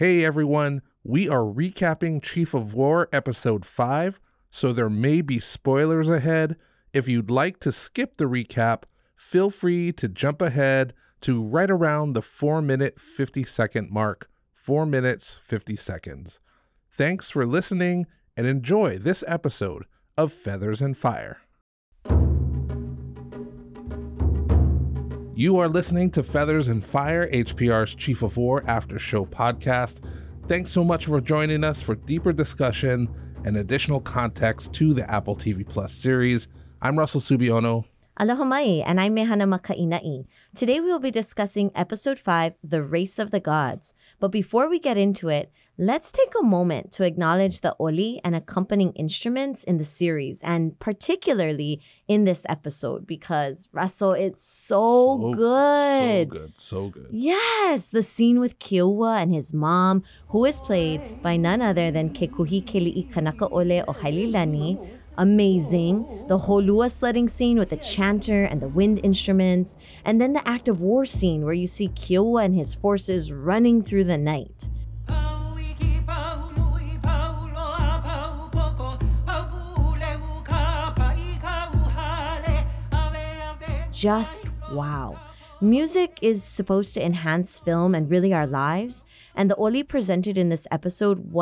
Hey everyone, we are recapping Chief of War Episode 5, so there may be spoilers ahead. If you'd like to skip the recap, feel free to jump ahead to right around the 4-minute 50-second mark. 4 minutes, 50 seconds. Thanks for listening and enjoy this episode of Feathers and Fire. You are listening to Feathers and Fire, HPR's Chief of War After Show podcast. Thanks so much for joining us for deeper discussion and additional context to the Apple TV Plus series. I'm Russell Subiono. Aloha mai, and I'm Mehana Makainai. Today we will be discussing Episode 5, The Race of the Gods. But before we get into it, let's take a moment to acknowledge the oli and accompanying instruments in the series, and particularly in this episode, because, Russell, it's so good. So good. Yes, the scene with Kiowa and his mom, who is played by none other than Kekuhi Keli'i Kanakaole o Haililani. Amazing. The holua sledding scene with the chanter and the wind instruments. And then the act of war scene where you see Kiowa and his forces running through the night. Just wow. Music is supposed to enhance film and really our lives. And the oli presented in this episode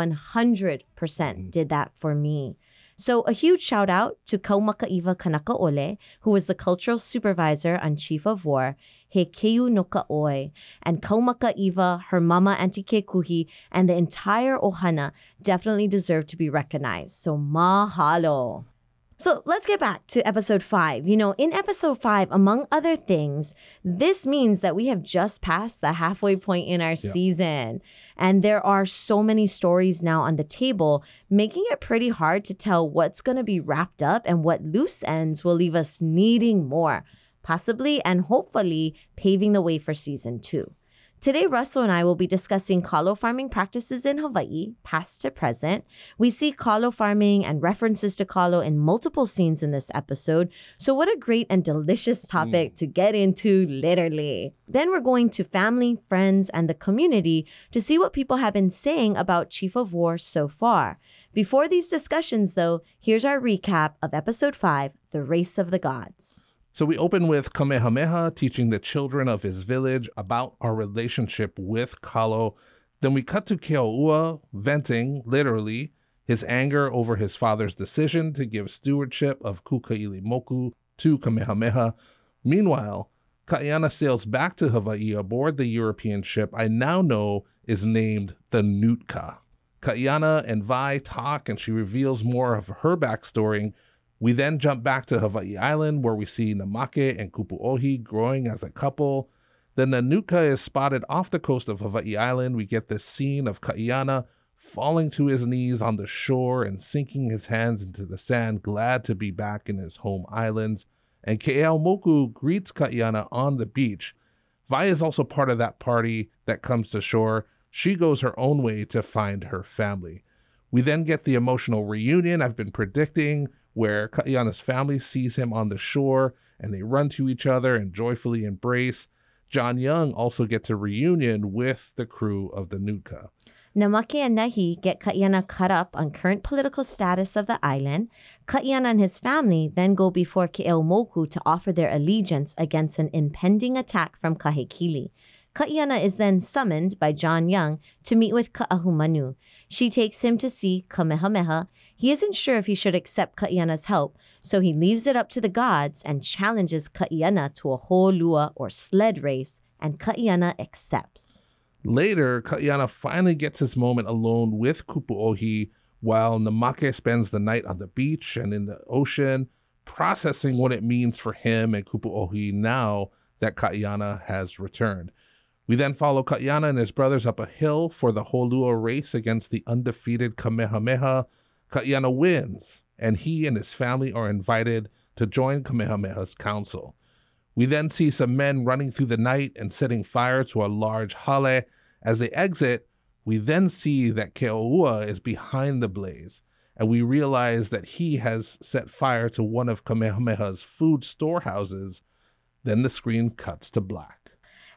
100% did that for me. So a huge shout out to Kaumakaiva Kanakaole, who was the cultural supervisor on Chief of War, He Keu no Ka'oi, and Kaumakaiva, her mama Auntie Kekuhi, and the entire Ohana definitely deserve to be recognized. So mahalo. So let's get back to Episode 5. You know, in Episode 5, among other things, this means that we have just passed the halfway point in our season. And there are so many stories now on the table, making it pretty hard to tell what's going to be wrapped up and what loose ends will leave us needing more, possibly and hopefully paving the way for Season 2. Today, Russell and I will be discussing kalo farming practices in Hawaii, past to present. We see kalo farming and references to kalo in multiple scenes in this episode. So what a great and delicious topic to get into, literally. Then we're going to family, friends, and the community to see what people have been saying about Chief of War so far. Before these discussions, though, here's our recap of Episode 5, The Race of the Gods. So we open with Kamehameha teaching the children of his village about our relationship with Kalo. Then we cut to Keoua venting, literally, his anger over his father's decision to give stewardship of Kukailimoku to Kamehameha. Meanwhile, Kaiana sails back to Hawaii aboard the European ship I now know is named the Nootka. Kaiana and Vai talk and she reveals more of her backstory. We then jump back to Hawaii Island where we see Namake and Kupu'ohi growing as a couple. Then the Nootka is spotted off the coast of Hawaii Island. We get this scene of Kaiana falling to his knees on the shore and sinking his hands into the sand, glad to be back in his home islands. And Keeaumoku greets Kaiana on the beach. Vai is also part of that party that comes to shore. She goes her own way to find her family. We then get the emotional reunion I've been predicting, where Kaiana's family sees him on the shore and they run to each other and joyfully embrace. John Young also gets a reunion with the crew of the Nootka. Namake and Nahi get Kaiana caught up on current political status of the island. Kaiana and his family then go before Keeaumoku to offer their allegiance against an impending attack from Kahekili. Kaiana is then summoned by John Young to meet with Ka'ahumanu. She takes him to see Kamehameha. He isn't sure if he should accept Kaiana's help, so he leaves it up to the gods and challenges Kaiana to a holua or sled race, and Kaiana accepts. Later, Kaiana finally gets his moment alone with Kupu'ohi while Namake spends the night on the beach and in the ocean, processing what it means for him and Kupu'ohi now that Kaiana has returned. We then follow Kaiana and his brothers up a hill for the holua race against the undefeated Kamehameha. Kaiana wins, and he and his family are invited to join Kamehameha's council. We then see some men running through the night and setting fire to a large hale. As they exit, we then see that Keoua is behind the blaze, and we realize that he has set fire to one of Kamehameha's food storehouses. Then the screen cuts to black.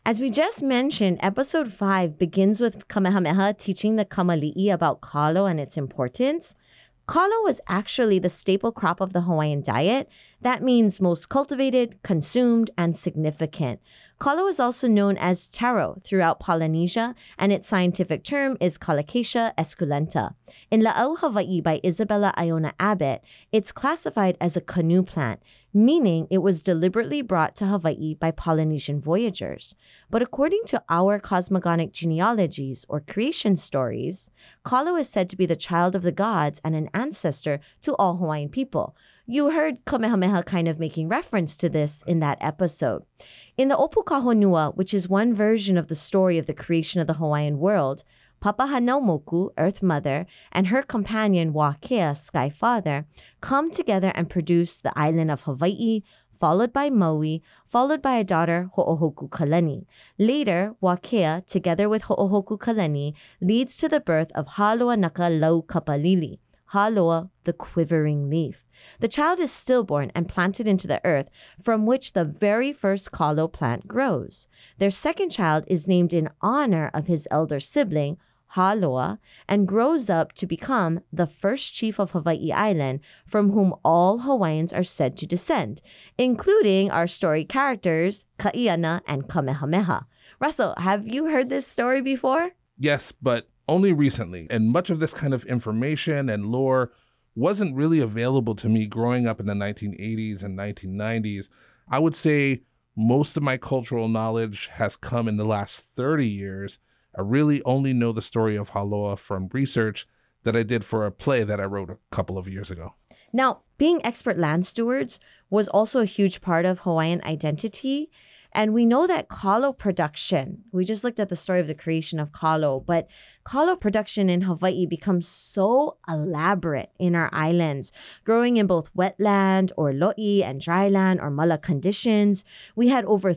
As we just mentioned, episode 5 begins with Kamehameha teaching the Kamali'i about kalo and its importance. Kalo was actually the staple crop of the Hawaiian diet. That means most cultivated, consumed, and significant. Kalo is also known as taro throughout Polynesia, and its scientific term is Colocasia esculenta. In La'au, Hawaii by Isabella Iona Abbott, it's classified as a canoe plant, meaning it was deliberately brought to Hawaii by Polynesian voyagers. But according to our cosmogonic genealogies or creation stories, Kalo is said to be the child of the gods and an ancestor to all Hawaiian people. You heard Kamehameha kind of making reference to this in that episode. In the Opu Kahonua, which is one version of the story of the creation of the Hawaiian world, Papahanaumoku, Earth Mother, and her companion Wakea, Sky Father, come together and produce the island of Hawaii, followed by Maui, followed by a daughter, Ho'ohoku Kalani. Later, Wakea, together with Ho'ohoku Kalani, leads to the birth of Haloanaka Laukapalili, Haloa, the quivering leaf. The child is stillborn and planted into the earth, from which the very first kalo plant grows. Their second child is named in honor of his elder sibling, Haloa, and grows up to become the first chief of Hawaii Island, from whom all Hawaiians are said to descend, including our story characters, Kaiana and Kamehameha. Russell, have you heard this story before? Yes, but only recently, and much of this kind of information and lore wasn't really available to me growing up in the 1980s and 1990s. I would say most of my cultural knowledge has come in the last 30 years. I really only know the story of Haloa from research that I did for a play that I wrote a couple of years ago. Now, being expert land stewards was also a huge part of Hawaiian identity. And we know that kalo production, we just looked at the story of the creation of kalo, but kalo production in Hawaii becomes so elaborate in our islands, growing in both wetland or lo'i and dryland or mala conditions. We had over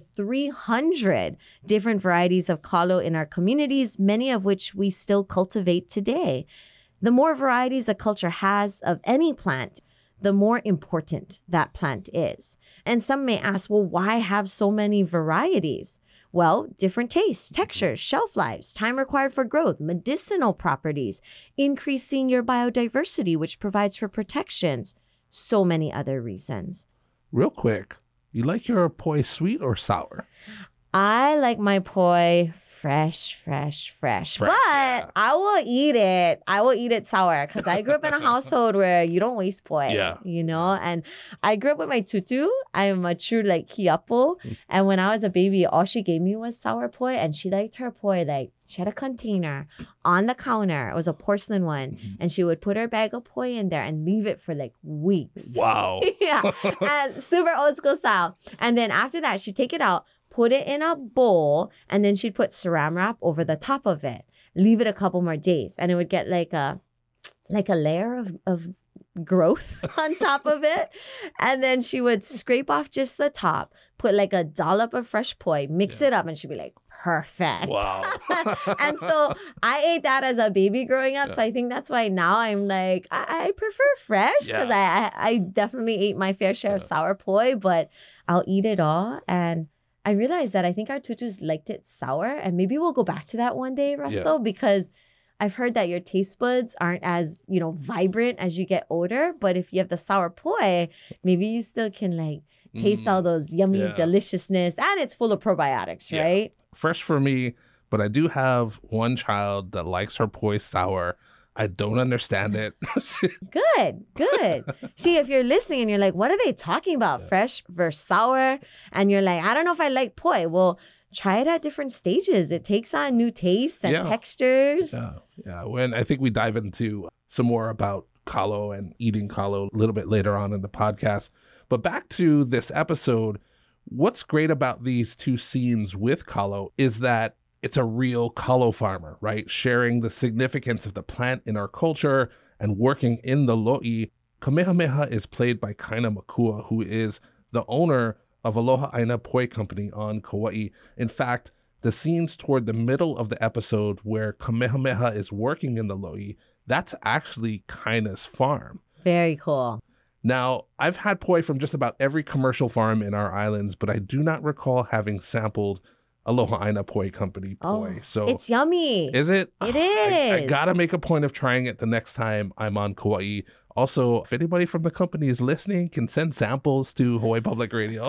300 different varieties of kalo in our communities, many of which we still cultivate today. The more varieties a culture has of any plant, the more important that plant is. And some may ask, well, why have so many varieties? Well, different tastes, textures, shelf lives, time required for growth, medicinal properties, increasing your biodiversity, which provides for protections, so many other reasons. Real quick, you like your poi sweet or sour? I like my poi fresh. But yeah. I will eat it. I will eat it sour because I grew up in a household where you don't waste poi, you know? And I grew up with my tutu. I'm a true like kiapo. And when I was a baby, all she gave me was sour poi. And she liked her poi like, she had a container on the counter. It was a porcelain one. And she would put her bag of poi in there and leave it for like weeks. Wow. Yeah. And super old school style. And then after that, she'd take it out, put it in a bowl, and then she'd put saran wrap over the top of it. Leave it a couple more days, and it would get like a layer of growth on top of it. And then she would scrape off just the top, put like a dollop of fresh poi, mix it up, and she'd be like, perfect. Wow. And so I ate that as a baby growing up. So I think that's why now I'm like, I prefer fresh because I definitely ate my fair share of sour poi, but I'll eat it all. And I realized that I think our tutus liked it sour, and maybe we'll go back to that one day, Russell, because I've heard that your taste buds aren't as, vibrant as you get older. But if you have the sour poi, maybe you still can like taste all those yummy deliciousness, and it's full of probiotics, right? Fresh for me, but I do have one child that likes her poi sour. I don't understand it. Good. See, if you're listening and you're like, what are they talking about? Fresh versus sour. And you're like, I don't know if I like poi. Well, try it at different stages. It takes on new tastes and textures. Yeah. When I think we dive into some more about kalo and eating kalo a little bit later on in the podcast. But back to this episode, what's great about these two scenes with kalo is that it's a real kalo farmer, right? Sharing the significance of the plant in our culture and working in the lo'i. Kamehameha is played by Kaina Makua, who is the owner of Aloha Aina Poi Company on Kauai. In fact, the scenes toward the middle of the episode where Kamehameha is working in the lo'i, that's actually Kaina's farm. Very cool. Now, I've had poi from just about every commercial farm in our islands, but I do not recall having sampled Aloha Aina Poi Company poi. So it's yummy. is it? It I is. gotta make a point of trying it the next time I'm on Kauai. Also, if anybody from the company is listening, can send samples to Hawaii Public Radio.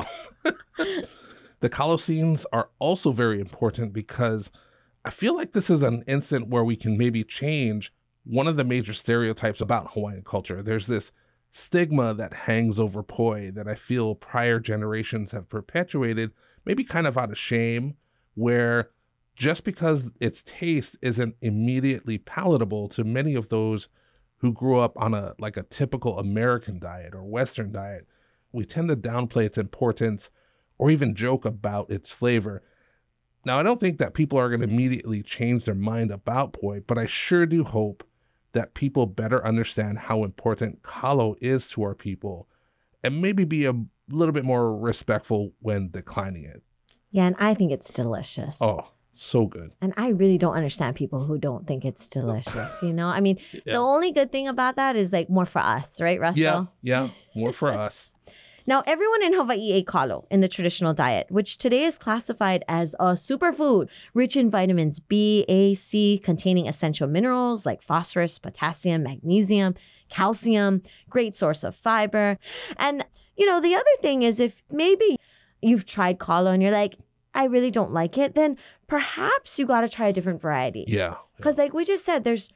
The kalo scenes are also very important because I feel like this is an instant where we can maybe change one of the major stereotypes about Hawaiian culture. There's this stigma that hangs over poi that I feel prior generations have perpetuated, maybe kind of out of shame, where just because its taste isn't immediately palatable to many of those who grew up on a typical American diet or Western diet, we tend to downplay its importance or even joke about its flavor. Now, I don't think that people are going to immediately change their mind about poi, but I sure do hope that people better understand how important kalo is to our people and maybe be a little bit more respectful when declining it. Yeah, and I think it's delicious. Oh, so good. And I really don't understand people who don't think it's delicious, you know? I mean, the only good thing about that is like more for us, right, Russell? Yeah, more for us. Now, everyone in Hawaii ate kalo in the traditional diet, which today is classified as a superfood rich in vitamins B, A, C, containing essential minerals like phosphorus, potassium, magnesium, calcium, great source of fiber. And, you know, the other thing is if maybe you've tried kalo and you're like, I really don't like it, then perhaps you got to try a different variety. Yeah. Because like we just said, there's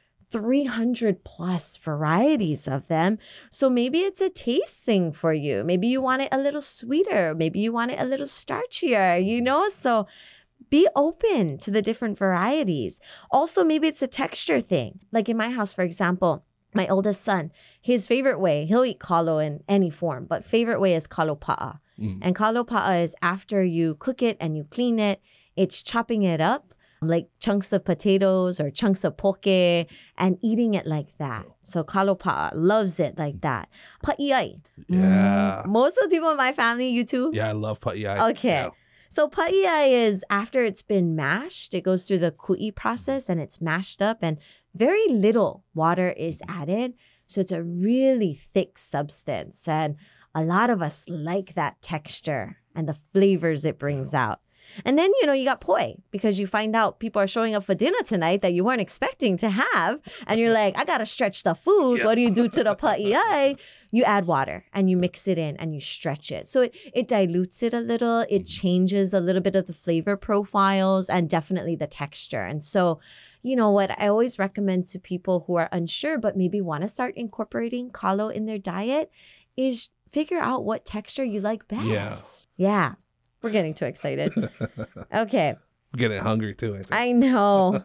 300 plus varieties of them. So maybe it's a taste thing for you. Maybe you want it a little sweeter. Maybe you want it a little starchier, you know? So be open to the different varieties. Also, maybe it's a texture thing. Like in my house, for example, my oldest son, his favorite way, he'll eat kalo in any form, but favorite way is kalo pa'a. And kalo pa'a is after you cook it and you clean it, it's chopping it up like chunks of potatoes or chunks of poke and eating it like that. So kalo pa'a loves it like that. Pa'iai. Yeah. Most of the people in my family, you too? Yeah, I love pa'iai. Okay. Yeah. So pa'iai is after it's been mashed, it goes through the ku'i process and it's mashed up and very little water is added. So it's a really thick substance. And a lot of us like that texture and the flavors it brings out. And then, you know, you got poi because you find out people are showing up for dinner tonight that you weren't expecting to have. And you're like, I got to stretch the food. Yeah. What do you do to the pa'iai? You add water and you mix it in and you stretch it. So it dilutes it a little. It changes a little bit of the flavor profiles and definitely the texture. And so, you know what I always recommend to people who are unsure but maybe want to start incorporating kalo in their diet is figure out what texture you like best. Yeah. We're getting too excited. Okay. I'm getting hungry too, I think. I know.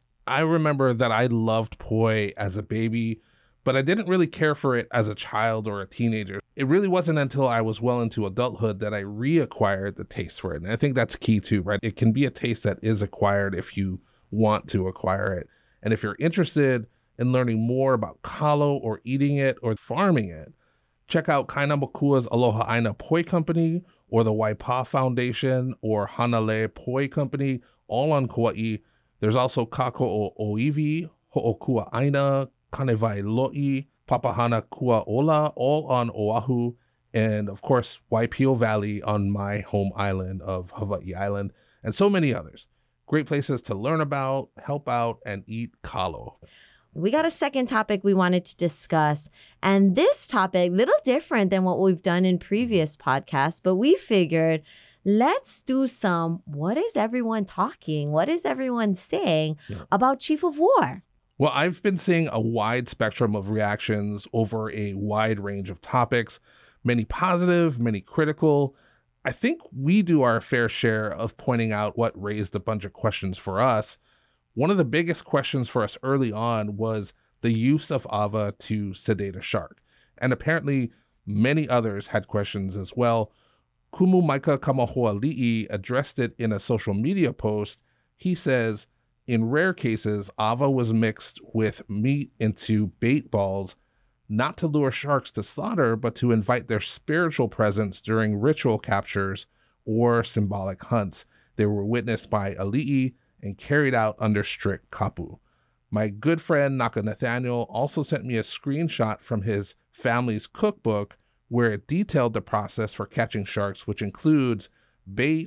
I remember that I loved poi as a baby, but I didn't really care for it as a child or a teenager. It really wasn't until I was well into adulthood that I reacquired the taste for it. And I think that's key too, right? It can be a taste that is acquired if you want to acquire it. And if you're interested in learning more about kalo or eating it or farming it, check out Kainamakua's Aloha Aina Poi Company or the Waipa Foundation or Hanalei Poi Company, all on Kauai. There's also Kako o Oiwi, Ho'okua Aina, Kanewai Lo'i, Papahana Kua Ola, all on Oahu, and of course, Waipio Valley on my home island of Hawaii Island, and so many others. Great places to learn about, help out, and eat kalo. We got a second topic we wanted to discuss. And this topic, little different than what we've done in previous podcasts, but we figured let's do some, what is everyone talking? What is everyone saying about Chief of War? Well, I've been seeing a wide spectrum of reactions over a wide range of topics, many positive, many critical. I think we do our fair share of pointing out what raised a bunch of questions for us. One of the biggest questions for us early on was the use of ava to sedate a shark. And apparently many others had questions as well. Kumu Maika Kamahoali'i addressed it in a social media post. He says, in rare cases, ava was mixed with meat into bait balls, not to lure sharks to slaughter, but to invite their spiritual presence during ritual captures or symbolic hunts. They were witnessed by ali'i and carried out under strict kapu. My good friend Naka Nathaniel also sent me a screenshot from his family's cookbook where it detailed the process for catching sharks, which includes bait,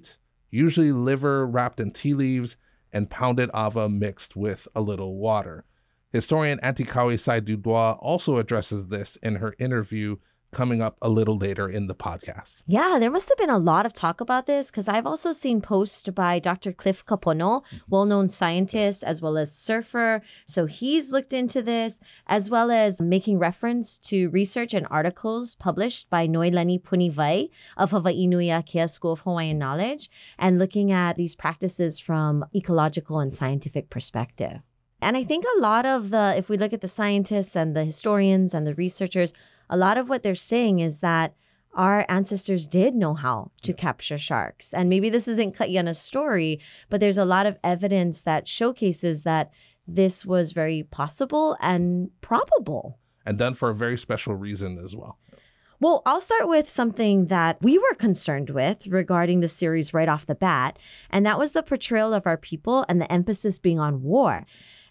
usually liver wrapped in tea leaves and pounded ava mixed with a little water. Historian Antikawi Sai-Dubois also addresses this in her interview coming up a little later in the podcast. Yeah, there must have been a lot of talk about this because I've also seen posts by Dr. Cliff Kapono, well-known scientist as well as surfer. So he's looked into this, as well as making reference to research and articles published by Noelani Punivai of Hawaii Nui Akea School of Hawaiian Knowledge, and looking at these practices from ecological and scientific perspective. And I think a lot of if we look at the scientists and the historians and the researchers, a lot of what they're saying is that our ancestors did know how to capture sharks. And maybe this isn't Ka'aiana's story, but there's a lot of evidence that showcases that this was very possible and probable. And done for a very special reason as well. Well, I'll start with something that we were concerned with regarding the series right off the bat, and that was the portrayal of our people and the emphasis being on war.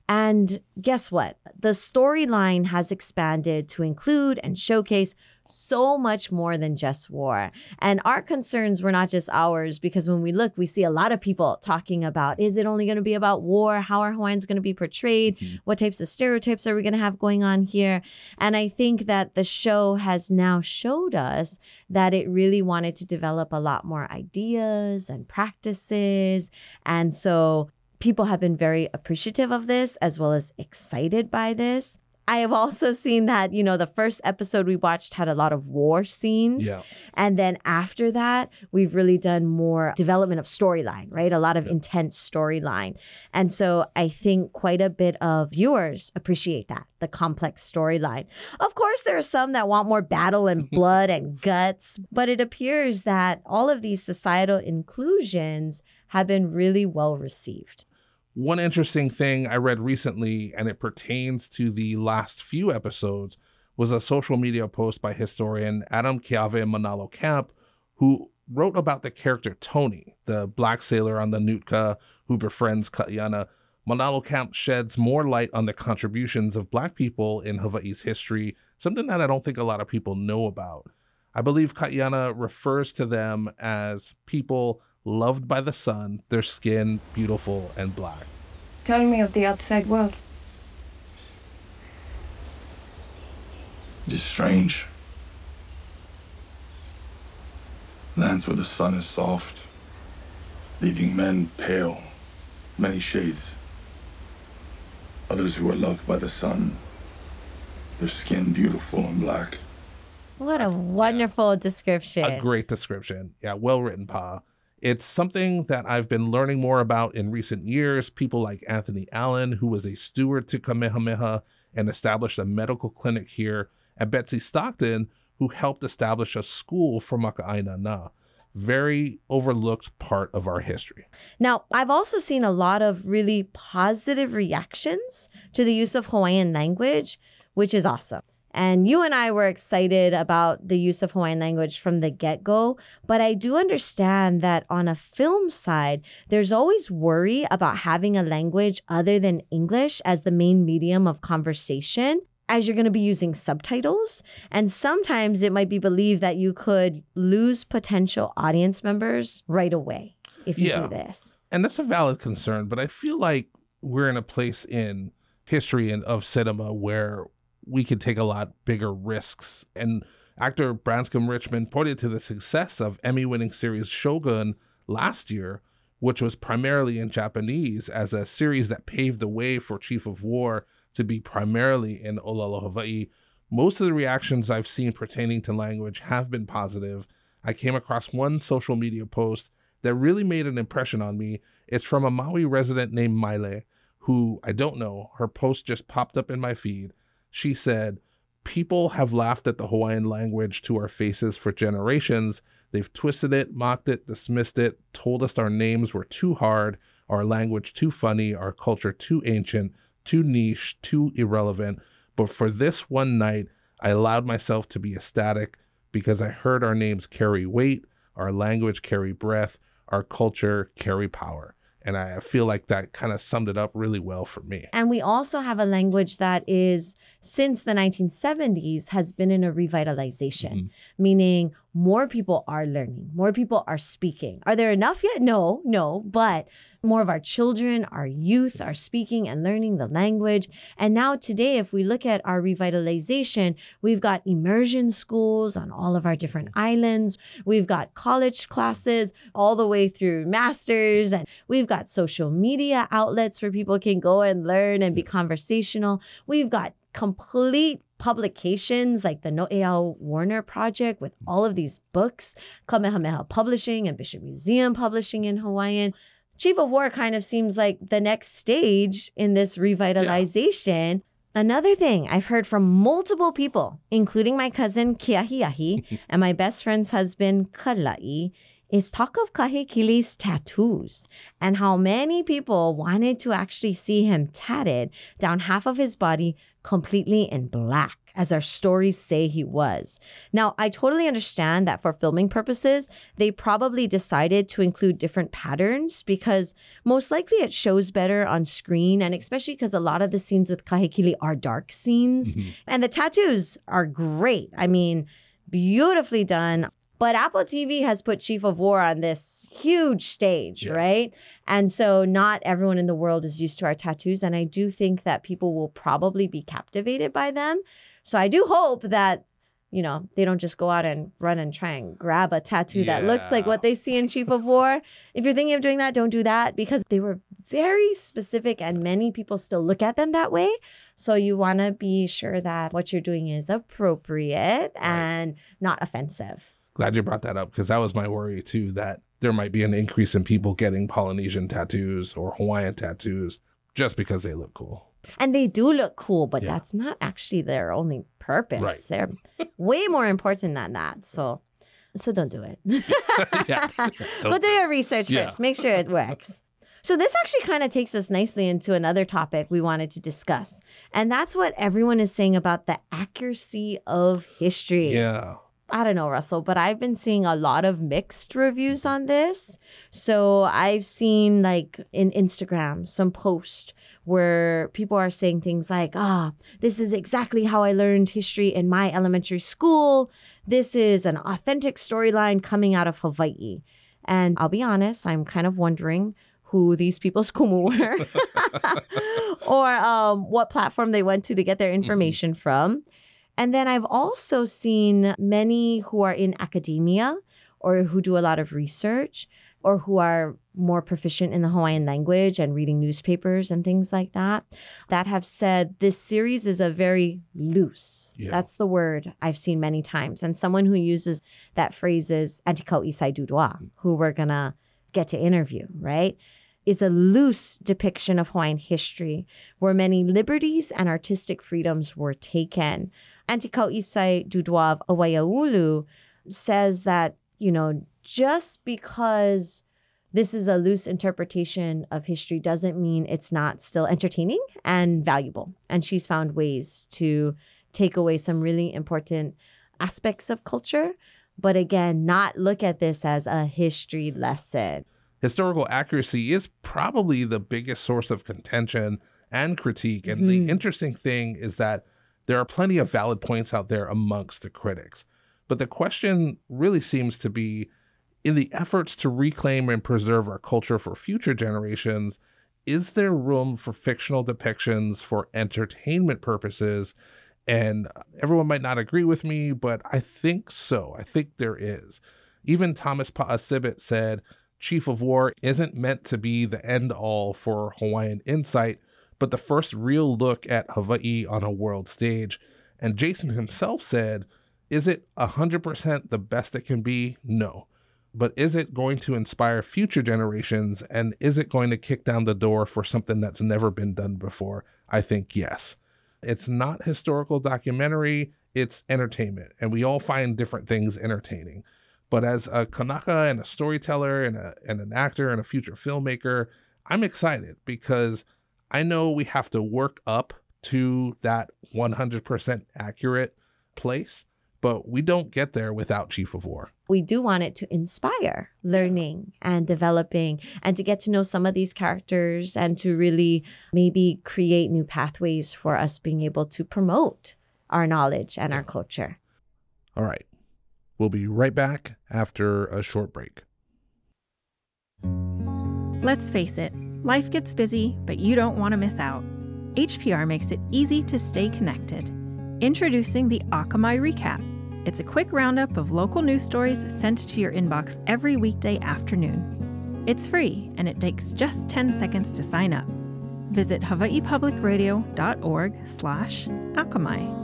And guess what? The storyline has expanded to include and showcase so much more than just war. And our concerns were not just ours, because when we look, we see a lot of people talking about, is it only going to be about war? How are Hawaiians going to be portrayed? Mm-hmm. What types of stereotypes are we going to have going on here? And I think that the show has now showed us that it really wanted to develop a lot more ideas and practices. And so people have been very appreciative of this, as well as excited by this. I have also seen that, the first episode we watched had a lot of war scenes. Yeah. And then after that, we've really done more development of storyline, right? A lot of intense storyline. And so I think quite a bit of viewers appreciate that, the complex storyline. Of course, there are some that want more battle and blood and guts, but it appears that all of these societal inclusions have been really well received. One interesting thing I read recently, and it pertains to the last few episodes, was a social media post by historian Adam Keawe Manalo Camp, who wrote about the character Tony, the black sailor on the Nootka who befriends Ka'aiana. Manalo Camp sheds more light on the contributions of black people in Hawaii's history, something that I don't think a lot of people know about. I believe Ka'aiana refers to them as people loved by the sun, their skin beautiful and black. Tell me of the outside world. It's strange. Lands where the sun is soft, leaving men pale, many shades. Others who are loved by the sun, their skin beautiful and black. What a wonderful description. A great description. Yeah, well written, Pa. It's something that I've been learning more about in recent years. People like Anthony Allen, who was a steward to Kamehameha and established a medical clinic here, and Betsy Stockton, who helped establish a school for Maka'aina Na. Very overlooked part of our history. Now, I've also seen a lot of really positive reactions to the use of Hawaiian language, which is awesome. And you and I were excited about the use of Hawaiian language from the get-go, but I do understand that on a film side, there's always worry about having a language other than English as the main medium of conversation, as you're going to be using subtitles. And sometimes it might be believed that you could lose potential audience members right away if you do this. And that's a valid concern, but I feel like we're in a place in history and of cinema where we could take a lot bigger risks. And actor Branscombe Richmond pointed to the success of Emmy-winning series Shogun last year, which was primarily in Japanese, as a series that paved the way for Chief of War to be primarily in Olelo, Hawaii. Most of the reactions I've seen pertaining to language have been positive. I came across one social media post that really made an impression on me. It's from a Maui resident named Maile, who I don't know. Her post just popped up in my feed. She said, "People have laughed at the Hawaiian language to our faces for generations. They've twisted it, mocked it, dismissed it, told us our names were too hard, our language too funny, our culture too ancient, too niche, too irrelevant. But for this one night, I allowed myself to be ecstatic because I heard our names carry weight, our language carry breath, our culture carry power." And I feel like that kind of summed it up really well for me. And we also have a language that is, since the 1970s, has been in a revitalization, meaning more people are learning, more people are speaking. Are there enough yet? No, but more of our children, our youth are speaking and learning the language. And now today, if we look at our revitalization, we've got immersion schools on all of our different islands. We've got college classes all the way through masters, and we've got social media outlets where people can go and learn and be conversational. We've got complete publications like the No'eau Warner Project with all of these books, Kamehameha Publishing and Bishop Museum Publishing in Hawaiian. Chief of War kind of seems like the next stage in this revitalization. Yeah. Another thing I've heard from multiple people, including my cousin Kiahiahi and my best friend's husband Kalai, is talk of Kahekili's tattoos and how many people wanted to actually see him tatted down half of his body completely in black, as our stories say he was. Now, I totally understand that for filming purposes, they probably decided to include different patterns because most likely it shows better on screen, and especially because a lot of the scenes with Kahekili are dark scenes. Mm-hmm. And the tattoos are great. I mean, beautifully done. But Apple TV has put Chief of War on this huge stage, right? And so not everyone in the world is used to our tattoos. And I do think that people will probably be captivated by them. So I do hope that, you know, they don't just go out and run and try and grab a tattoo that looks like what they see in Chief of War. If you're thinking of doing that, don't do that because they were very specific and many people still look at them that way. So you want to be sure that what you're doing is appropriate and not offensive. Glad you brought that up because that was my worry too, that there might be an increase in people getting Polynesian tattoos or Hawaiian tattoos just because they look cool. And they do look cool, but that's not actually their only purpose. Right. They're way more important than that. So don't do it. Go do your research first. Make sure it works. So this actually kind of takes us nicely into another topic we wanted to discuss. And that's what everyone is saying about the accuracy of history. Yeah. I don't know, Russell, but I've been seeing a lot of mixed reviews on this. So I've seen like in Instagram, some posts where people are saying things like, this is exactly how I learned history in my elementary school. This is an authentic storyline coming out of Hawaii. And I'll be honest, I'm kind of wondering who these people's kumu were or what platform they went to get their information from. And then I've also seen many who are in academia or who do a lot of research or who are more proficient in the Hawaiian language and reading newspapers and things like that have said this series is a very loose. Yeah. That's the word I've seen many times. And someone who uses that phrase is Antikau Isai Dudois, who we're going to get to interview, right? Is a loose depiction of Hawaiian history where many liberties and artistic freedoms were taken. Antikau Isai Dudois of Awaiaulu says that, you know, just because this is a loose interpretation of history doesn't mean it's not still entertaining and valuable. And she's found ways to take away some really important aspects of culture, but again, not look at this as a history lesson. Historical accuracy is probably the biggest source of contention and critique. And the interesting thing is that there are plenty of valid points out there amongst the critics. But the question really seems to be, in the efforts to reclaim and preserve our culture for future generations, is there room for fictional depictions for entertainment purposes? And everyone might not agree with me, but I think so. I think there is. Even Thomas Pa'asibit said, Chief of War isn't meant to be the end-all for Hawaiian insight, but the first real look at Hawaii on a world stage. And Jason himself said, is it 100% the best it can be? No. But is it going to inspire future generations, and is it going to kick down the door for something that's never been done before? I think yes. It's not historical documentary, it's entertainment, and we all find different things entertaining. But as a Kanaka and a storyteller and an actor and a future filmmaker, I'm excited because I know we have to work up to that 100% accurate place, but we don't get there without Chief of War. We do want it to inspire learning and developing and to get to know some of these characters and to really maybe create new pathways for us being able to promote our knowledge and our culture. All right. We'll be right back after a short break. Let's face it, life gets busy, but you don't want to miss out. HPR makes it easy to stay connected. Introducing the Akamai Recap. It's a quick roundup of local news stories sent to your inbox every weekday afternoon. It's free, and it takes just 10 seconds to sign up. Visit hawaiipublicradio.org/Akamai.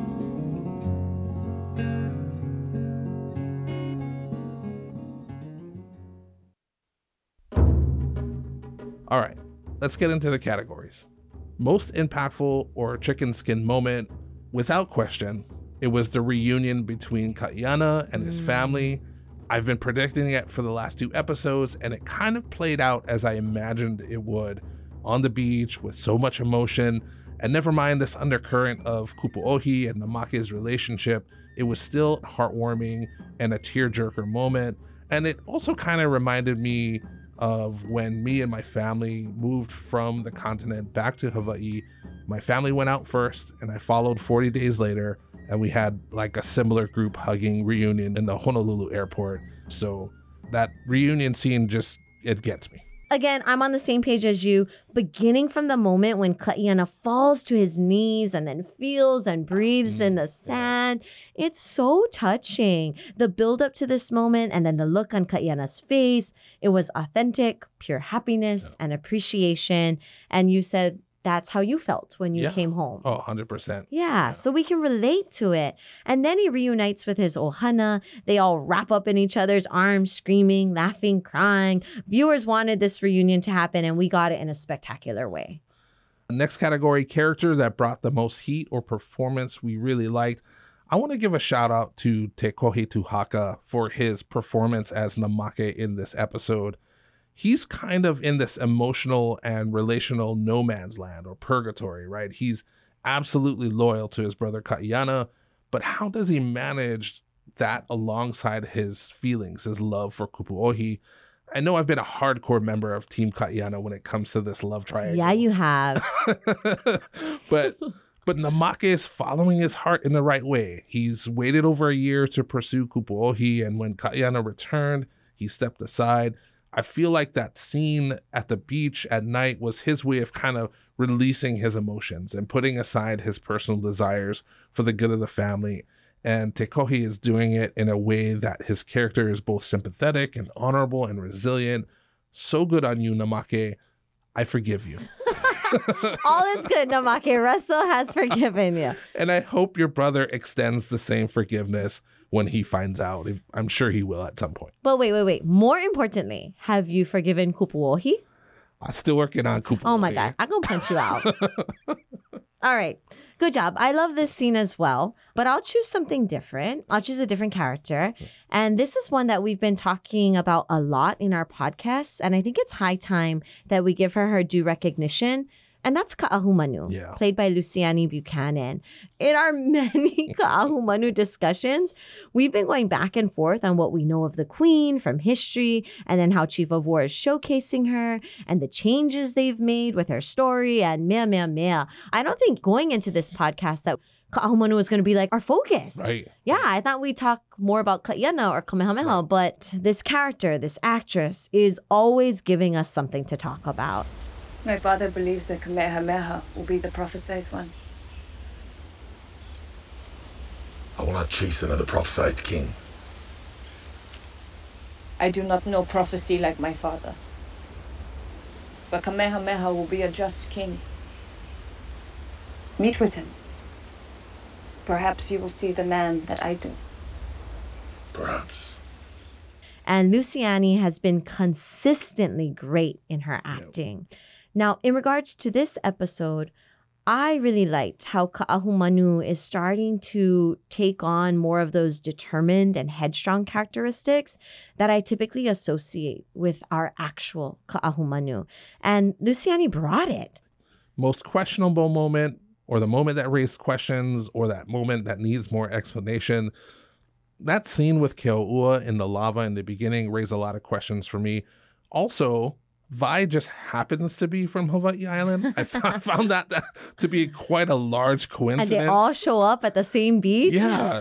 All right, let's get into the categories. Most impactful or chicken skin moment, without question, it was the reunion between Kaiana and his family. I've been predicting it for the last 2 episodes, and it kind of played out as I imagined it would, on the beach with so much emotion. And never mind this undercurrent of Kupuohi and Namake's relationship, it was still heartwarming and a tearjerker moment. And it also kind of reminded me of when me and my family moved from the continent back to Hawaii. My family went out first, and I followed 40 days later, and we had like a similar group hugging reunion in the Honolulu airport. So that reunion scene just, it gets me. Again, I'm on the same page as you, beginning from the moment when Kaiana falls to his knees and then feels and breathes in the sand. It's so touching. The build up to this moment and then the look on Kaiana's face, it was authentic, pure happiness and appreciation. And you said that's how you felt when you came home. Oh, 100%. Yeah, so we can relate to it. And then he reunites with his ohana. They all wrap up in each other's arms, screaming, laughing, crying. Viewers wanted this reunion to happen, and we got it in a spectacular way. Next category, character that brought the most heat or performance we really liked. I want to give a shout out to Te Kohe Tuhaka for his performance as Namake in this episode. He's kind of in this emotional and relational no man's land or purgatory, right? He's absolutely loyal to his brother Kaiana, but how does he manage that alongside his feelings, his love for Kupuohi? I know I've been a hardcore member of Team Kaiana when it comes to this love triangle. Yeah, you have. But Namake is following his heart in the right way. He's waited over a year to pursue Kupuohi, and when Kaiana returned, he stepped aside. I feel like that scene at the beach at night was his way of kind of releasing his emotions and putting aside his personal desires for the good of the family. And Te Kohe is doing it in a way that his character is both sympathetic and honorable and resilient. So good on you, Namake. I forgive you. All is good, Namake. Russell has forgiven you. And I hope your brother extends the same forgiveness when he finds out. I'm sure he will at some point. But wait. More importantly, have you forgiven Kupuohi? I'm still working on Kupuohi. Oh my God, I'm going to punch you out. All right. Good job. I love this scene as well, but I'll choose something different. I'll choose a different character. And this is one that we've been talking about a lot in our podcasts. And I think it's high time that we give her due recognition. And that's Ka'ahumanu, played by Luciani Buchanan. In our many Ka'ahumanu discussions, we've been going back and forth on what we know of the Queen from history, and then how Chief of War is showcasing her, and the changes they've made with her story, and mea. I don't think going into this podcast that Ka'ahumanu was going to be like our focus. Right. Yeah, I thought we'd talk more about Kaiana or Kamehameha, but this character, this actress, is always giving us something to talk about. My father believes that Kamehameha will be the prophesied one. I will not chase another prophesied king. I do not know prophecy like my father. But Kamehameha will be a just king. Meet with him. Perhaps you will see the man that I do. Perhaps. And Luciani has been consistently great in her acting. Now, in regards to this episode, I really liked how Ka'ahumanu is starting to take on more of those determined and headstrong characteristics that I typically associate with our actual Ka'ahumanu. And Luciani brought it. Most questionable moment, or the moment that raised questions, or that moment that needs more explanation. That scene with Keo'ua in the lava in the beginning raised a lot of questions for me. Also, Vi just happens to be from Hawaii Island. I found that to be quite a large coincidence. And they all show up at the same beach? Yeah.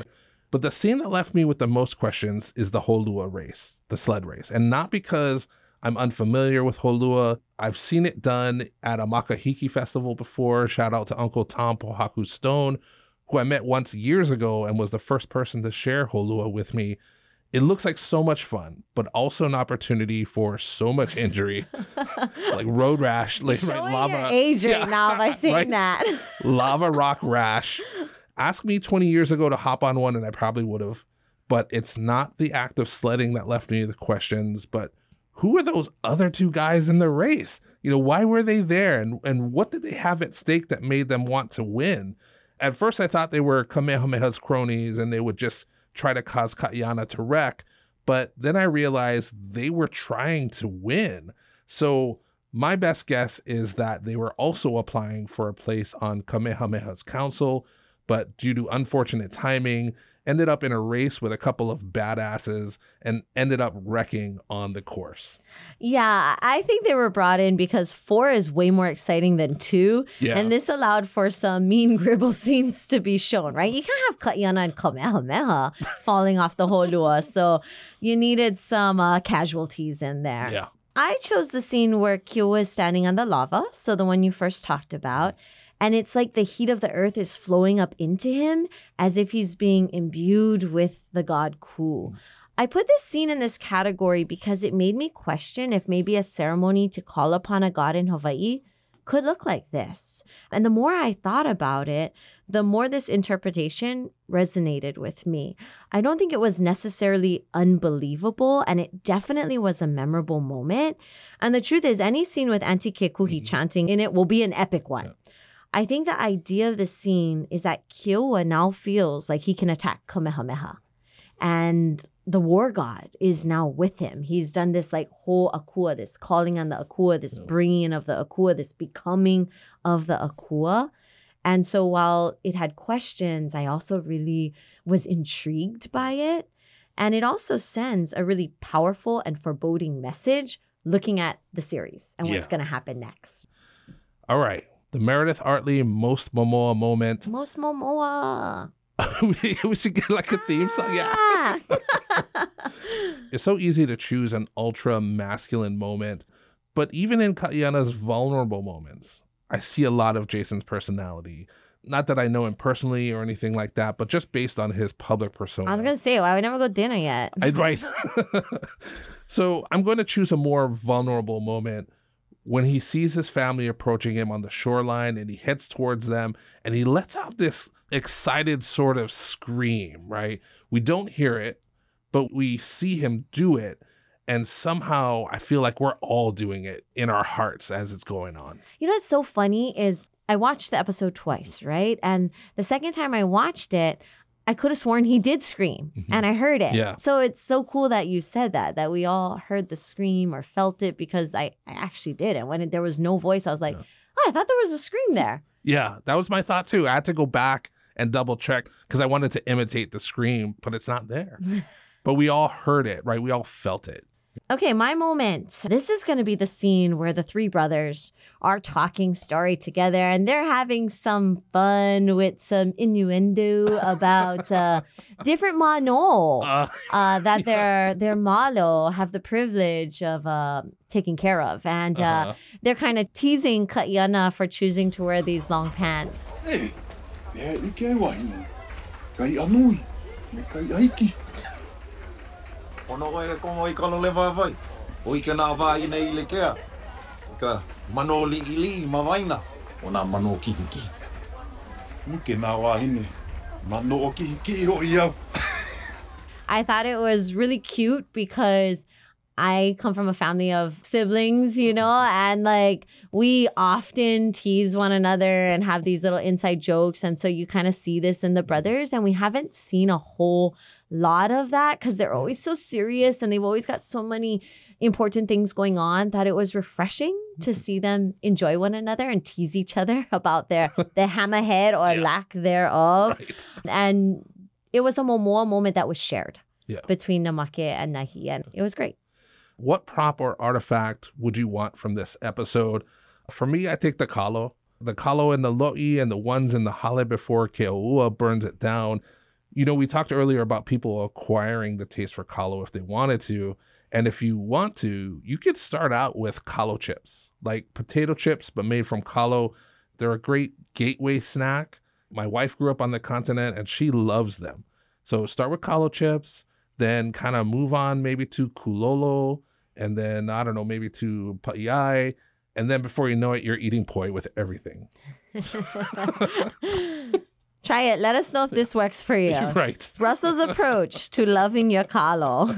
But the scene that left me with the most questions is the Holua race, the sled race. And not because I'm unfamiliar with Holua. I've seen it done at a Makahiki festival before. Shout out to Uncle Tom Pohaku Stone, who I met once years ago and was the first person to share Holua with me. It looks like so much fun, but also an opportunity for so much injury, like road rash, like Showing lava. your age right now by saying right? that. Lava rock rash. Ask me 20 years ago to hop on one and I probably would have. But it's not the act of sledding that left me the questions, but who are those other two guys in the race? Why were they there? And what did they have at stake that made them want to win? At first, I thought they were Kamehameha's cronies and they would just try to cause Ka'aiana to wreck. But then I realized they were trying to win. So my best guess is that they were also applying for a place on Kamehameha's council, but due to unfortunate timing, ended up in a race with a couple of badasses and ended up wrecking on the course. Yeah, I think they were brought in because 4 is way more exciting than 2. Yeah. And this allowed for some mean gribble scenes to be shown, right? You can't have Ka'aiana and Kamehameha falling off the Holua. So you needed some casualties in there. Yeah. I chose the scene where Kiowa is standing on the lava. So the one you first talked about. And it's like the heat of the earth is flowing up into him as if he's being imbued with the god Ku. I put this scene in this category because it made me question if maybe a ceremony to call upon a god in Hawaii could look like this. And the more I thought about it, the more this interpretation resonated with me. I don't think it was necessarily unbelievable, and it definitely was a memorable moment. And the truth is, any scene with Auntie Kekuhi chanting in it will be an epic one. I think the idea of the scene is that Kiowa now feels like he can attack Kamehameha. And the war god is now with him. He's done this like whole Akua, this calling on the Akua, this bringing in of the Akua, this becoming of the Akua. And so while it had questions, I also really was intrigued by it. And it also sends a really powerful and foreboding message looking at the series and what's going to happen next. All right. The Meredith Artley Most Momoa moment. Most Momoa. We should get like a theme song. Yeah. It's so easy to choose an ultra masculine moment, but even in Ka'aiana's vulnerable moments, I see a lot of Jason's personality. Not that I know him personally or anything like that, but just based on his public persona. I was going to say, why we never go dinner yet? Right. So I'm going to choose a more vulnerable moment when he sees his family approaching him on the shoreline and he heads towards them and he lets out this excited sort of scream, right? We don't hear it, but we see him do it. And somehow I feel like we're all doing it in our hearts as it's going on. You know what's so funny is I watched the episode twice, right? And the second time I watched it, I could have sworn he did scream and I heard it. Yeah. So it's so cool that you said that we all heard the scream or felt it because I actually did. And when there was no voice, I was like, oh, I thought there was a scream there. Yeah, that was my thought too. I had to go back and double check because I wanted to imitate the scream, but it's not there. But we all heard it, right? We all felt it. Okay, my moment. This is going to be the scene where the 3 brothers are talking story together and they're having some fun with some innuendo about different mano that their malo have the privilege of taking care of. And they're kind of teasing Ka'aiana for choosing to wear these long pants. Hey, you can't wine. Kai anui, me kai aiki. Ono oe kongo I kalo le vai. O I kana vai nei le kea. Ka mano li ili mawaina. Ona mano kiki. Muke na wahine. Mano o ki ho iau. I thought it was really cute because I come from a family of siblings, you know, and like we often tease one another and have these little inside jokes. And so you kind of see this in the brothers, and we haven't seen a whole lot of that because they're always so serious and they've always got so many important things going on that it was refreshing to see them enjoy one another and tease each other about their hammerhead or lack thereof. Right. And it was a Momoa moment that was shared between Namake and Nahi, and it was great. What prop or artifact would you want from this episode? For me, I think the kalo. The kalo and the lo'i and the ones in the hale before Keoua burns it down. We talked earlier about people acquiring the taste for kalo if they wanted to. And if you want to, you could start out with kalo chips, like potato chips, but made from kalo. They're a great gateway snack. My wife grew up on the continent and she loves them. So start with kalo chips, then kind of move on maybe to kulolo, and then, I don't know, maybe to pa'iai. And then before you know it, you're eating poi with everything. Try it. Let us know if this works for you. Right. Russell's approach to loving your kalo.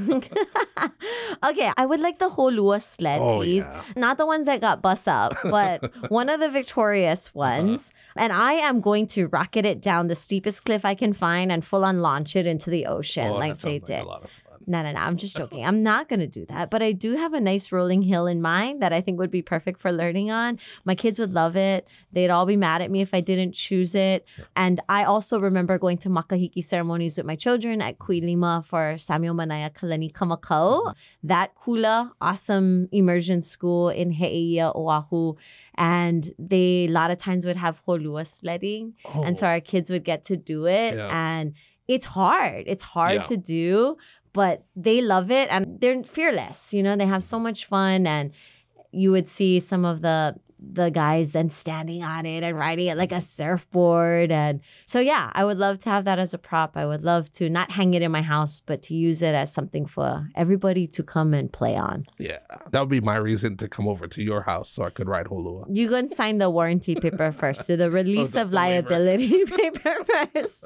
Okay, I would like the holua sled, please. Yeah. Not the ones that got bust up, but one of the victorious ones. And I am going to rocket it down the steepest cliff I can find and full on launch it into the ocean like that they sounds like did. a lot of fun. No, I'm just joking. I'm not going to do that. But I do have a nice rolling hill in mind that I think would be perfect for learning on. My kids would love it. They'd all be mad at me if I didn't choose it. And I also remember going to makahiki ceremonies with my children at Kuilima for Samuel Manaya Kalani Kamakau. That kula, awesome immersion school in He'eia, Oahu. And they, a lot of times, would have holua sledding. And so our kids would get to do it. Yeah. And it's hard. It's hard to do. But they love it and they're fearless. They have so much fun. And you would see some of the guys then standing on it and riding it like a surfboard. And so, yeah, I would love to have that as a prop. I would love to not hang it in my house, but to use it as something for everybody to come and play on. Yeah, that would be my reason to come over to your house so I could ride holua. You go and sign the warranty paper first, so the release the of liability paper first.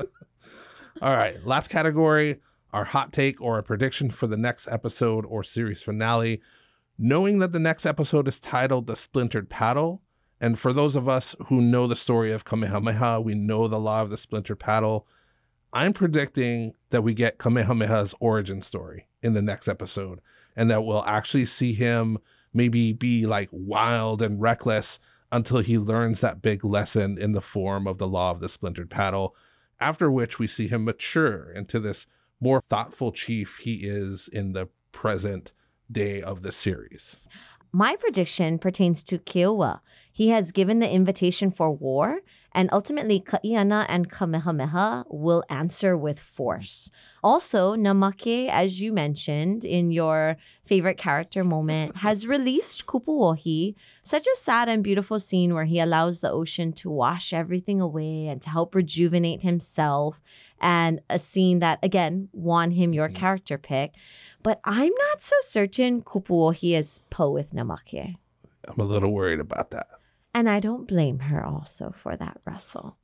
All right, last category. Our hot take or a prediction for the next episode or series finale, knowing that the next episode is titled The Splintered Paddle. And for those of us who know the story of Kamehameha, we know the law of the splintered paddle. I'm predicting that we get Kamehameha's origin story in the next episode, and that we'll actually see him maybe be like wild and reckless until he learns that big lesson in the form of the law of the splintered paddle, after which we see him mature into this more thoughtful chief he is in the present day of the series. My prediction pertains to Kiowa. He has given the invitation for war, and ultimately Kaiana and Kamehameha will answer with force. Also, Namake, as you mentioned in your favorite character moment, has released Kupuohi, such a sad and beautiful scene where he allows the ocean to wash everything away and to help rejuvenate himself, and a scene that, again, won him your character pick. But I'm not so certain Kupuohi is Po with Namake. I'm a little worried about that. And I don't blame her also for that, Russell.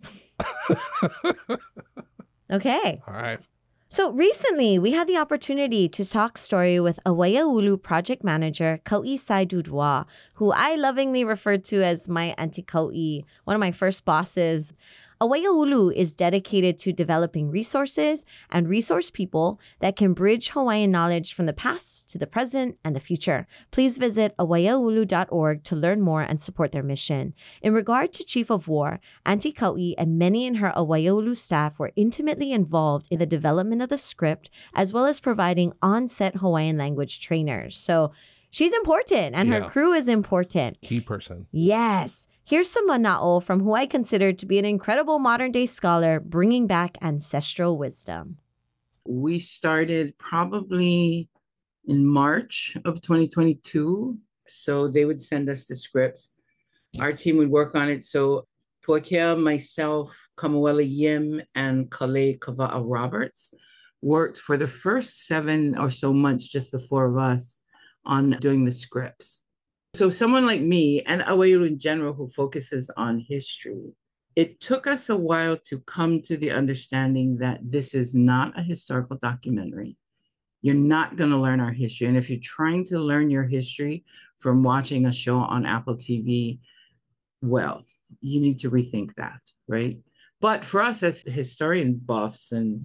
Okay. All right. So recently, we had the opportunity to talk story with Awaiaulu project manager Kau'i Saidudwa, who I lovingly referred to as my Auntie Kau'i, one of my first bosses. Awaiaulu is dedicated to developing resources and resource people that can bridge Hawaiian knowledge from the past to the present and the future. Please visit awaiaulu.org to learn more and support their mission. In regard to Chief of War, Auntie Kau'i and many in her Awaiaulu staff were intimately involved in the development of the script, as well as providing on-set Hawaiian language trainers. So she's important, and her crew is important. Key person. Yes. Here's some mana'o from who I consider to be an incredible modern-day scholar bringing back ancestral wisdom. We started probably in March of 2022. So they would send us the scripts. Our team would work on it. So Puakea, myself, Kamuela Yim, and Kale Kava'a Roberts worked for the first 7 or so months, just the 4 of us, on doing the scripts. So someone like me, and Awaiaulu in general, who focuses on history, it took us a while to come to the understanding that this is not a historical documentary. You're not going to learn our history. And if you're trying to learn your history from watching a show on Apple TV, well, you need to rethink that, right? But for us as historian buffs, and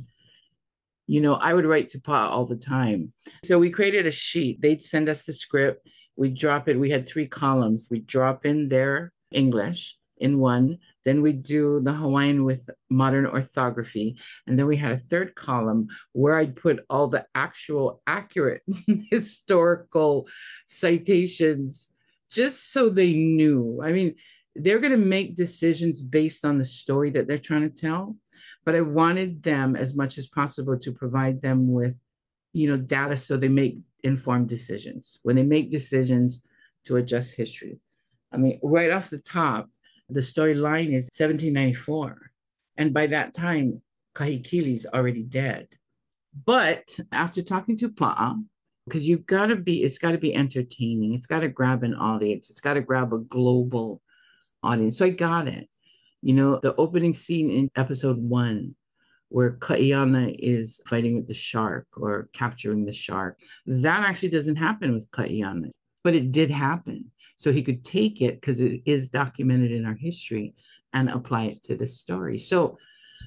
I would write to Pa all the time. So we created a sheet. They'd send us the script. We drop it. We had 3 columns. We drop in their English in one. Then we do the Hawaiian with modern orthography. And then we had a 3rd column where I'd put all the actual accurate historical citations, just so they knew. I mean, they're going to make decisions based on the story that they're trying to tell. But I wanted them as much as possible to provide them with, data so they make informed decisions. When they make decisions to adjust history. I mean, right off the top, the storyline is 1794. And by that time, Kahikili's already dead. But after talking to Pa'a, because it's got to be entertaining. It's got to grab an audience. It's got to grab a global audience. So I got it. The opening scene in episode 1, where Kaiana is fighting with the shark or capturing the shark, that actually doesn't happen with Kaiana, but it did happen. So he could take it, because it is documented in our history, and apply it to this story. So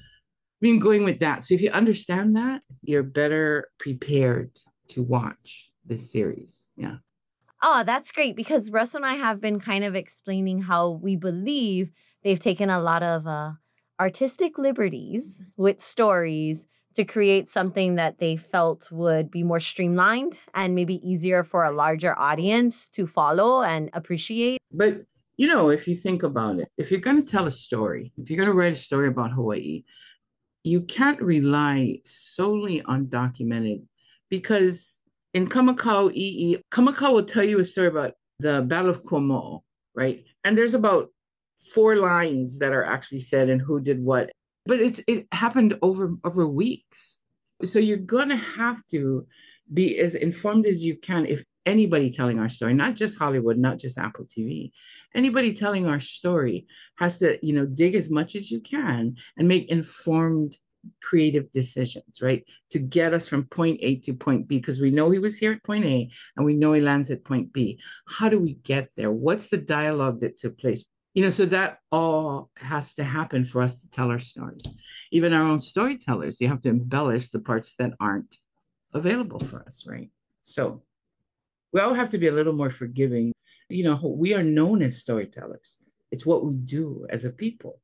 going with that. So if you understand that, you're better prepared to watch this series. Yeah. Oh, that's great, because Russ and I have been kind of explaining how we believe they've taken a lot of artistic liberties with stories to create something that they felt would be more streamlined and maybe easier for a larger audience to follow and appreciate. But, if you think about it, if you're going to tell a story, if you're going to write a story about Hawaii, you can't rely solely on documented, because in Kamakau I'i, Kamakau will tell you a story about the Battle of Kuamo'o, right? And there's about 4 lines that are actually said and who did what, but it happened over weeks. So you're gonna have to be as informed as you can. If anybody telling our story, not just Hollywood, not just Apple TV, anybody telling our story has to, dig as much as you can and make informed, creative decisions, right? To get us from point A to point B, because we know he was here at point A and we know he lands at point B. How do we get there? What's the dialogue that took place? So that all has to happen for us to tell our stories. Even our own storytellers, you have to embellish the parts that aren't available for us, right? So we all have to be a little more forgiving. We are known as storytellers. It's what we do as a people,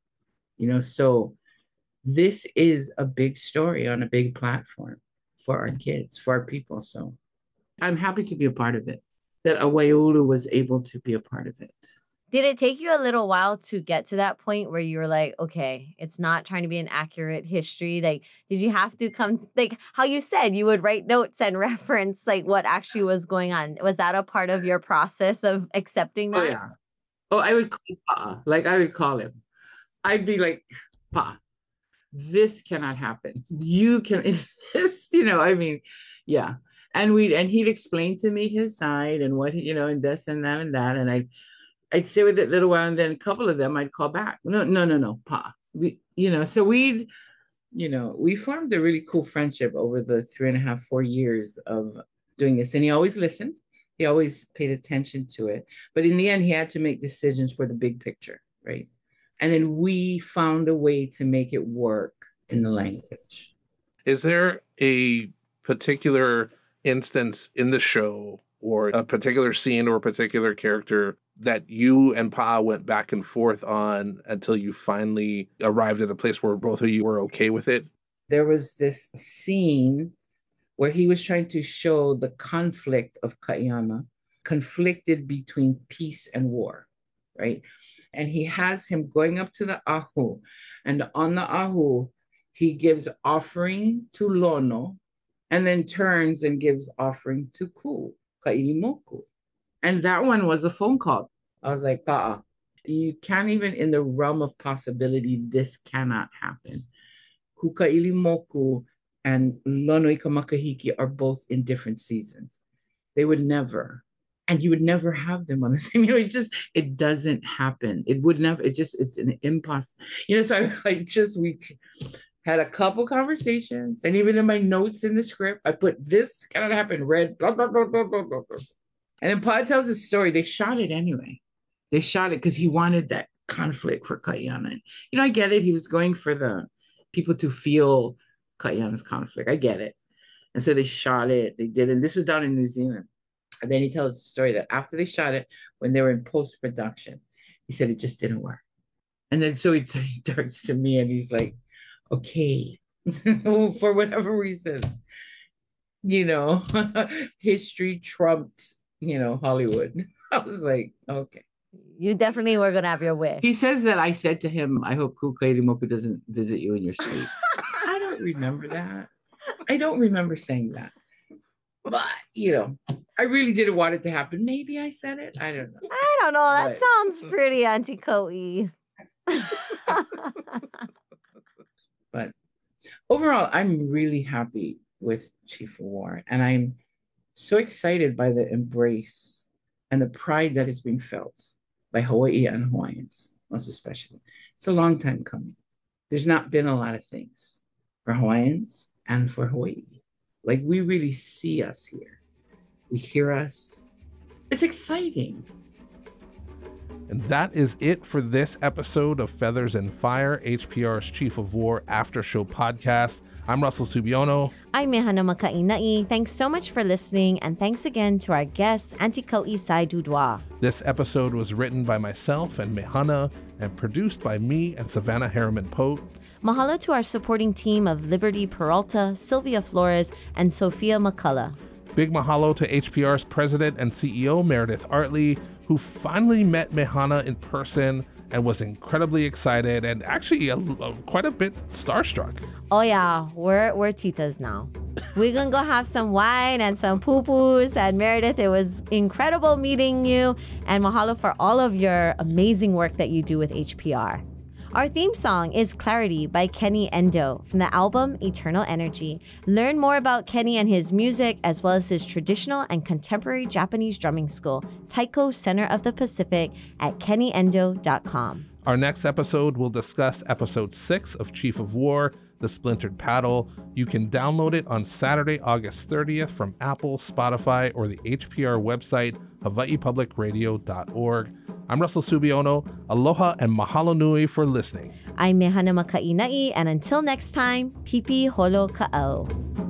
so this is a big story on a big platform for our kids, for our people. So I'm happy to be a part of it, that Awaiulu was able to be a part of it. Did it take you a little while to get to that point where you were like, okay, it's not trying to be an accurate history? Like, did you have to come, like how you said you would write notes and reference like what actually was going on? Was that a part of your process of accepting that? Oh, yeah. Oh, I would call Pa. Like, I would call him. I'd be like, Pa, this cannot happen. You can, this, yeah. And he'd explain to me his side and what, and this and that and that. And I'd stay with it a little while, and then a couple of them I'd call back. No, Pa. So we formed a really cool friendship over the 3.5, 4 years of doing this. And he always listened. He always paid attention to it. But in the end, he had to make decisions for the big picture, right? And then we found a way to make it work in the language. Is there a particular instance in the show or a particular scene or a particular character that you and Pa went back and forth on until you finally arrived at a place where both of you were okay with it? There was this scene where he was trying to show the conflict of Kaiana, conflicted between peace and war, right? And he has him going up to the ahu, and on the ahu, he gives offering to Lono, and then turns and gives offering to Ku, Kailimoku. And that one was a phone call. I was like, Pa'a, you can't even, in the realm of possibility, this cannot happen. Ku Kailimoku and Lono Ika Makahiki are both in different seasons. They would never, and you would never have them on the same, it doesn't happen. It would never, it's an impossible, so we had a couple conversations, and even in my notes in the script, I put this cannot happen, red, blah, blah, blah, blah, blah, blah, blah. And then Pa tells the story. They shot it anyway. They shot it because he wanted that conflict for Kaiana. And, I get it. He was going for the people to feel Kaiana's conflict. I get it. And so they shot it. They did. And this was down in New Zealand. And then he tells the story that after they shot it, when they were in post-production, he said it just didn't work. And then so he turns to me and he's like, okay, for whatever reason, history trumped, Hollywood. I was like, okay. You definitely were gonna have your way. He says that I said to him, I hope Kukailimoku doesn't visit you in your sleep. I don't remember that. I don't remember saying that. But, I really didn't want it to happen. Maybe I said it. I don't know. I don't know. That But- sounds pretty Auntie Koi. But overall, I'm really happy with Chief of War. And I'm so excited by the embrace and the pride that is being felt by Hawaii and Hawaiians, most especially. It's a long time coming. There's not been a lot of things for Hawaiians and for Hawaii. Like, we really see us here. We hear us. It's exciting. And that is it for this episode of Feathers and Fire, HPR's Chief of War After Show podcast. I'm Russell Subiono. I'm Mehana Makainai. Thanks so much for listening, and thanks again to our guest, Auntie Koi Sai Dudwa. This episode was written by myself and Mehana and produced by me and Savannah Harriman Pote. Mahalo to our supporting team of Liberty Peralta, Sylvia Flores, and Sophia McCullough. Big mahalo to HPR's president and CEO, Meredith Artley, who finally met Mehana in person and was incredibly excited and actually quite a bit starstruck. Oh yeah, we're titas now. We're gonna go have some wine and some poo-poos. And Meredith, it was incredible meeting you. And mahalo for all of your amazing work that you do with HPR. Our theme song is Clarity by Kenny Endo from the album Eternal Energy. Learn more about Kenny and his music, as well as his traditional and contemporary Japanese drumming school, Taiko Center of the Pacific, at kennyendo.com. Our next episode will discuss episode 6 of Chief of War, The Splintered Paddle. You can download it on Saturday, August 30th from Apple, Spotify, or the HPR website, hawaiipublicradio.org. I'm Russell Subiono. Aloha and mahalo nui for listening. I'm Mehana Makainai, and until next time, pipi holo ka'au.